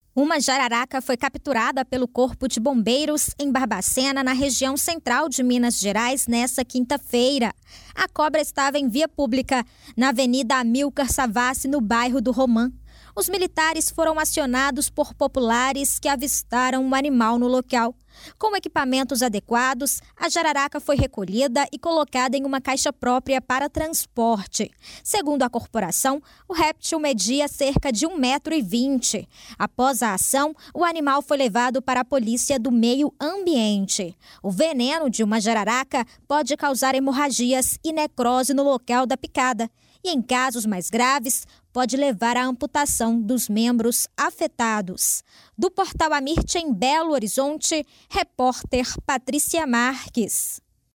Uma jararaca foi capturada pelo Corpo de Bombeiros em Barbacena, na região central de Minas Gerais, nesta quinta-feira. A cobra estava em via pública, na Avenida Amilcar Savassi, no bairro do Romã. Os militares foram acionados por populares que avistaram o animal no local. Com equipamentos adequados, a jararaca foi recolhida e colocada em uma caixa própria para transporte. Segundo a corporação, o réptil media cerca de 1,20 m. Após a ação, o animal foi levado para a Polícia do Meio Ambiente. O veneno de uma jararaca pode causar hemorragias e necrose no local da picada. E em casos mais graves, pode levar à amputação dos membros afetados. Do Portal Amirte, em Belo Horizonte, repórter Patrícia Marques.